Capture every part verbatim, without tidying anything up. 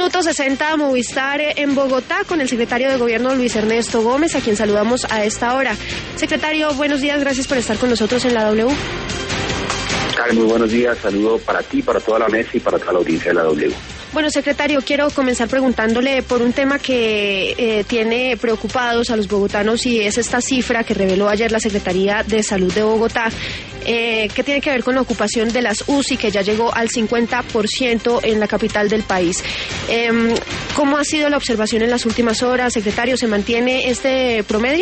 Minuto sesenta Movistar en Bogotá con el secretario de Gobierno Luis Ernesto Gómez, a quien saludamos a esta hora. Secretario, buenos días, gracias por estar con nosotros en la W. Muy buenos días, saludo para ti, para toda la mesa y para toda la audiencia de la W. Bueno, secretario, quiero comenzar preguntándole por un tema que eh, tiene preocupados a los bogotanos y es esta cifra que reveló ayer la Secretaría de Salud de Bogotá, eh, que tiene que ver con la ocupación de las U C I, que ya llegó al cincuenta por ciento en la capital del país. Eh, ¿Cómo ha sido la observación en las últimas horas, secretario? ¿Se mantiene este promedio?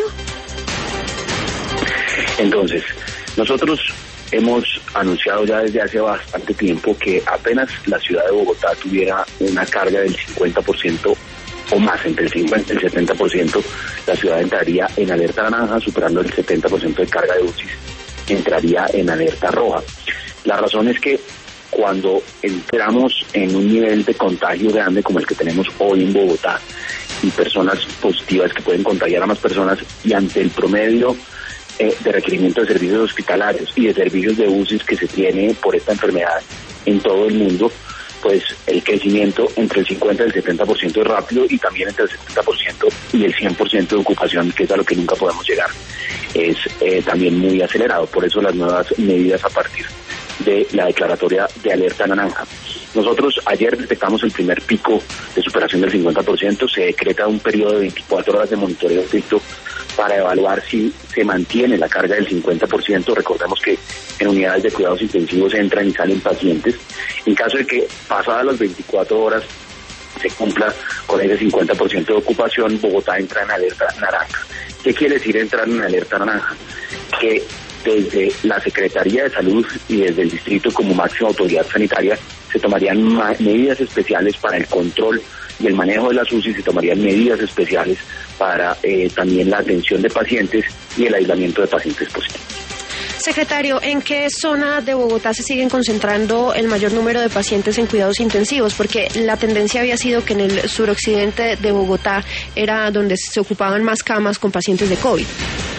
Entonces, nosotros hemos anunciado ya desde hace bastante tiempo que apenas la ciudad de Bogotá tuviera una carga del cincuenta por ciento o más, entre el cincuenta y el setenta por ciento, la ciudad entraría en alerta naranja, superando el setenta por ciento de carga de U C I, entraría en alerta roja. La razón es que cuando entramos en un nivel de contagio grande como el que tenemos hoy en Bogotá, y personas positivas que pueden contagiar a más personas, y ante el promedio Eh, de requerimiento de servicios hospitalarios y de servicios de U C I que se tiene por esta enfermedad en todo el mundo, pues el crecimiento entre el cincuenta y el setenta por ciento es rápido, y también entre el setenta por ciento y el cien por ciento de ocupación, que es a lo que nunca podemos llegar, es eh, también muy acelerado. Por eso las nuevas medidas a partir de la declaratoria de alerta naranja. Nosotros ayer detectamos el primer pico de superación del cincuenta por ciento, se decreta un periodo de veinticuatro horas de monitoreo estricto para evaluar si se mantiene la carga del cincuenta por ciento. Recordemos que en unidades de cuidados intensivos entran y salen pacientes. En caso de que pasadas las veinticuatro horas se cumpla con ese cincuenta por ciento de ocupación, Bogotá entra en alerta naranja. ¿Qué quiere decir entrar en alerta naranja? Que desde la Secretaría de Salud y desde el distrito como máxima autoridad sanitaria se tomarían medidas especiales para el control y el manejo de las U C I, se tomarían medidas especiales para eh, también la atención de pacientes y el aislamiento de pacientes positivos. Secretario, ¿en qué zona de Bogotá se siguen concentrando el mayor número de pacientes en cuidados intensivos? Porque la tendencia había sido que en el suroccidente de Bogotá era donde se ocupaban más camas con pacientes de COVID.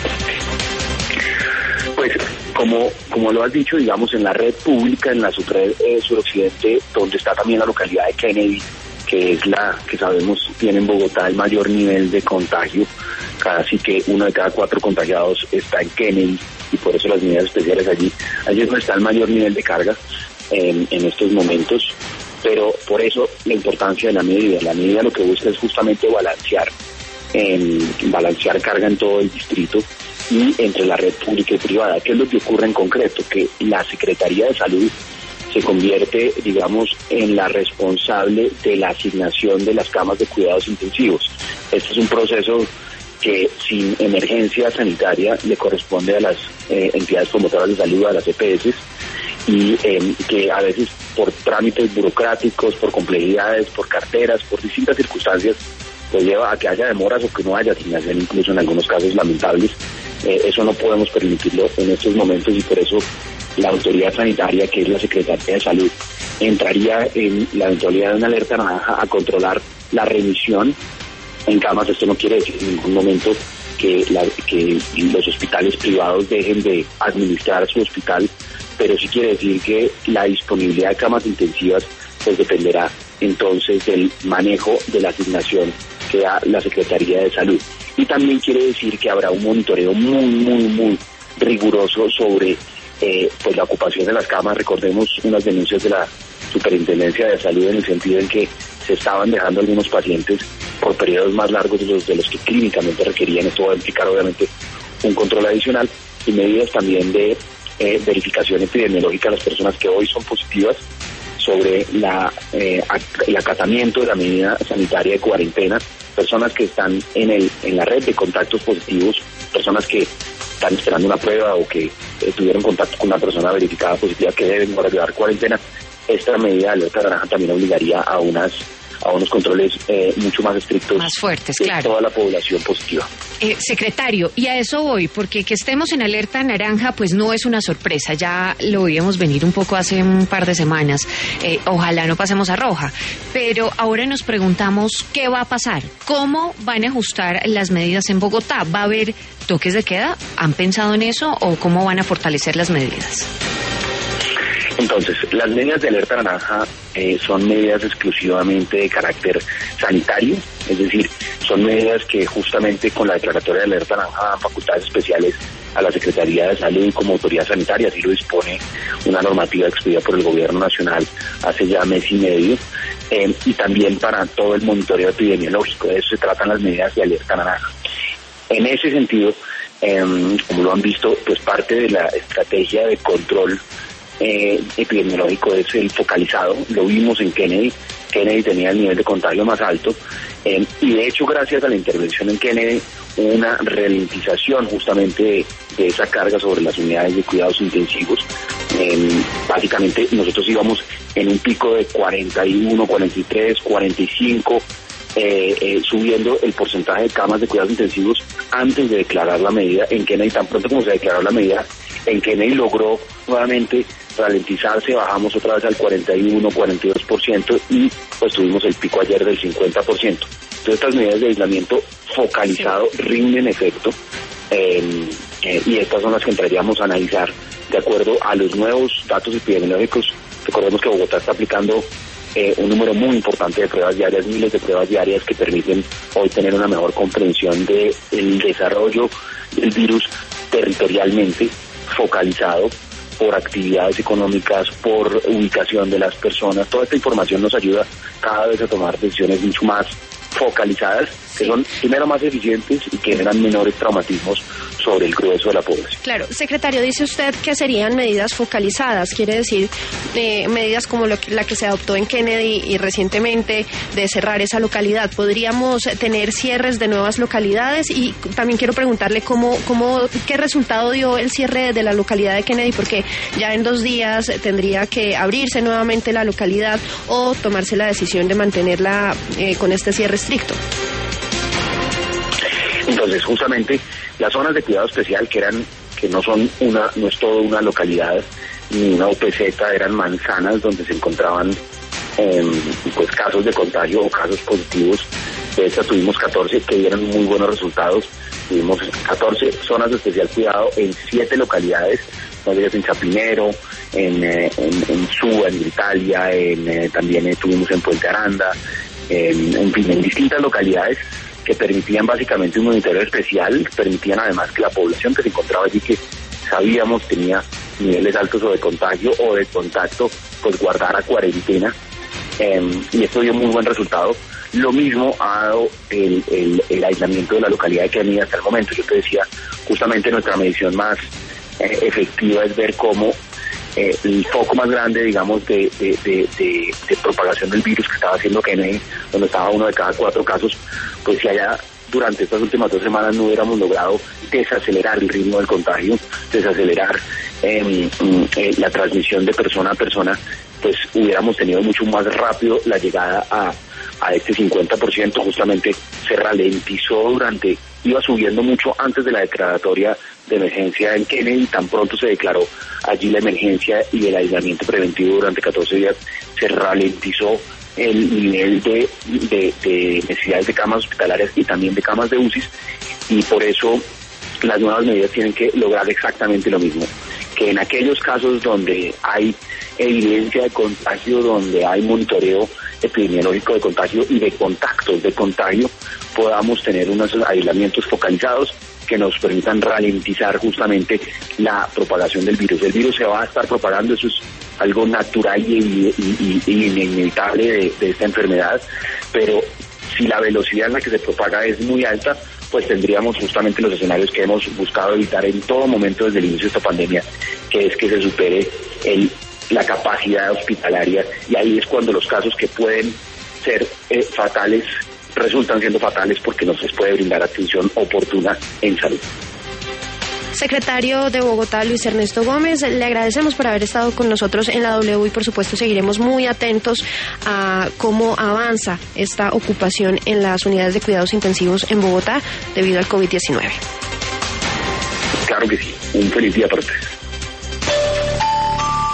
Pues, como, como lo has dicho, digamos, en la red pública, en la subred eh, suroccidente, donde está también la localidad de Kennedy, que es la que sabemos tiene en Bogotá el mayor nivel de contagio, casi que uno de cada cuatro contagiados está en Kennedy, y por eso las medidas especiales allí. Allí es donde está el mayor nivel de carga en, en estos momentos, pero por eso la importancia de la medida. La medida lo que busca es justamente balancear, en, balancear carga en todo el distrito y entre la red pública y privada. ¿Qué es lo que ocurre en concreto? Que la Secretaría de Salud se convierte, digamos, en la responsable de la asignación de las camas de cuidados intensivos. Este es un proceso que sin emergencia sanitaria le corresponde a las eh, entidades promotoras de salud, a las E P S, y eh, que a veces por trámites burocráticos, por complejidades, por carteras, por distintas circunstancias, pues lleva a que haya demoras o que no haya asignación, incluso en algunos casos lamentables. Eh, eso no podemos permitirlo en estos momentos, y por eso la autoridad sanitaria, que es la Secretaría de Salud, entraría en la eventualidad de una alerta naranja a controlar la remisión en camas. Esto no quiere decir en ningún momento que, la, que los hospitales privados dejen de administrar su hospital, pero sí quiere decir que la disponibilidad de camas intensivas pues dependerá entonces del manejo de la asignación que da la Secretaría de Salud. Y también quiere decir que habrá un monitoreo muy, muy, muy riguroso sobre eh, pues la ocupación de las camas. Recordemos unas denuncias de la Superintendencia de Salud en el sentido en que se estaban dejando algunos pacientes por periodos más largos de los, de los que clínicamente requerían. Esto va a implicar obviamente un control adicional y medidas también de eh, verificación epidemiológica a las personas que hoy son positivas, sobre la, eh, el acatamiento de la medida sanitaria de cuarentena, personas que están en el en la red de contactos positivos, personas que están esperando una prueba o que eh, tuvieron contacto con una persona verificada positiva que deben guardar cuarentena. Esta medida de alerta naranja también obligaría a unas a unos controles eh, mucho más estrictos, más fuertes, de claro, toda la población positiva. Eh, secretario, y a eso voy, porque que estemos en alerta naranja pues no es una sorpresa, ya lo veíamos venir un poco hace un par de semanas, eh, ojalá no pasemos a roja, pero ahora nos preguntamos qué va a pasar, cómo van a ajustar las medidas en Bogotá, ¿va a haber toques de queda? ¿Han pensado en eso o cómo van a fortalecer las medidas? Entonces, las medidas de alerta naranja eh, son medidas exclusivamente de carácter sanitario, es decir, son medidas que justamente con la declaratoria de alerta naranja dan facultades especiales a la Secretaría de Salud como autoridad sanitaria, así lo dispone una normativa expedida por el Gobierno Nacional hace ya mes y medio, eh, y también para todo el monitoreo epidemiológico. De eso se tratan las medidas de alerta naranja. En ese sentido, eh, como lo han visto, pues parte de la estrategia de control eh, epidemiológico es el focalizado. Lo vimos en Kennedy. Kennedy tenía el nivel de contagio más alto, eh, y de hecho gracias a la intervención en Kennedy hubo una ralentización justamente de, de esa carga sobre las unidades de cuidados intensivos. Eh, básicamente nosotros íbamos en un pico de cuarenta y uno, cuarenta y tres, cuarenta y cinco, eh, eh, subiendo el porcentaje de camas de cuidados intensivos antes de declarar la medida en Kennedy. Tan pronto como se declaró la medida en Kennedy logró nuevamente ralentizarse, bajamos otra vez al cuarenta y uno, cuarenta y dos por ciento y pues tuvimos el pico ayer del cincuenta por ciento. Entonces estas medidas de aislamiento focalizado sí rinden efecto, eh, eh, y estas son las que entraríamos a analizar de acuerdo a los nuevos datos epidemiológicos. Recordemos que Bogotá está aplicando eh, un número muy importante de pruebas diarias, miles de pruebas diarias que permiten hoy tener una mejor comprensión del desarrollo del virus territorialmente focalizado por actividades económicas, por ubicación de las personas. Toda esta información nos ayuda cada vez a tomar decisiones mucho más focalizadas, que son primero más eficientes y que generan menores traumatismos sobre el grueso de la población. Claro, secretario, dice usted que serían medidas focalizadas, quiere decir eh, medidas como lo que, la que se adoptó en Kennedy y recientemente de cerrar esa localidad. ¿Podríamos tener cierres de nuevas localidades? Y también quiero preguntarle cómo, cómo, qué resultado dio el cierre de la localidad de Kennedy, porque ya en dos días tendría que abrirse nuevamente la localidad o tomarse la decisión de mantenerla eh, con este cierre estricto. Entonces, justamente, las zonas de cuidado especial, que eran, que no son una, no es todo una localidad ni una U P Z, eran manzanas donde se encontraban eh, pues casos de contagio o casos positivos. De estas tuvimos catorce que dieron muy buenos resultados. Tuvimos catorce zonas de especial cuidado en siete localidades, en Chapinero, en, eh, en, en Suba, en Italia, en, eh, también eh, tuvimos en Puente Aranda, en, en fin, en distintas localidades que permitían básicamente un monitoreo especial, permitían además que la población que se encontraba allí, que sabíamos tenía niveles altos o de contagio o de contacto, pues guardara cuarentena, eh, y esto dio muy buen resultado. Lo mismo ha dado el, el, el aislamiento de la localidad de Kennedy hasta el momento. Yo te decía, justamente nuestra medición más eh, efectiva es ver cómo Eh, el foco más grande, digamos, de, de, de, de, de propagación del virus que estaba haciendo Kennedy, donde estaba uno de cada cuatro casos, pues si allá durante estas últimas dos semanas no hubiéramos logrado desacelerar el ritmo del contagio, desacelerar eh, eh, la transmisión de persona a persona, pues hubiéramos tenido mucho más rápido la llegada a, a este cincuenta por ciento. Justamente se ralentizó durante, iba subiendo mucho antes de la declaratoria de emergencia en Kennedy. Tan pronto se declaró allí la emergencia y el aislamiento preventivo durante catorce días, se ralentizó el nivel de, de, de necesidades de camas hospitalarias y también de camas de U C I s, y por eso las nuevas medidas tienen que lograr exactamente lo mismo, que en aquellos casos donde hay evidencia de contagio, donde hay monitoreo epidemiológico de contagio y de contactos de contagio, podamos tener unos aislamientos focalizados que nos permitan ralentizar justamente la propagación del virus. El virus se va a estar propagando, eso es algo natural y, y, y, y inevitable de, de esta enfermedad, pero si la velocidad en la que se propaga es muy alta, pues tendríamos justamente los escenarios que hemos buscado evitar en todo momento desde el inicio de esta pandemia, que es que se supere el, la capacidad hospitalaria, y ahí es cuando los casos que pueden ser eh, fatales resultan siendo fatales porque no se les puede brindar atención oportuna en salud. Secretario de Bogotá, Luis Ernesto Gómez, le agradecemos por haber estado con nosotros en la W y por supuesto seguiremos muy atentos a cómo avanza esta ocupación en las unidades de cuidados intensivos en Bogotá debido al COVID diecinueve. Claro que sí, un feliz día para ustedes.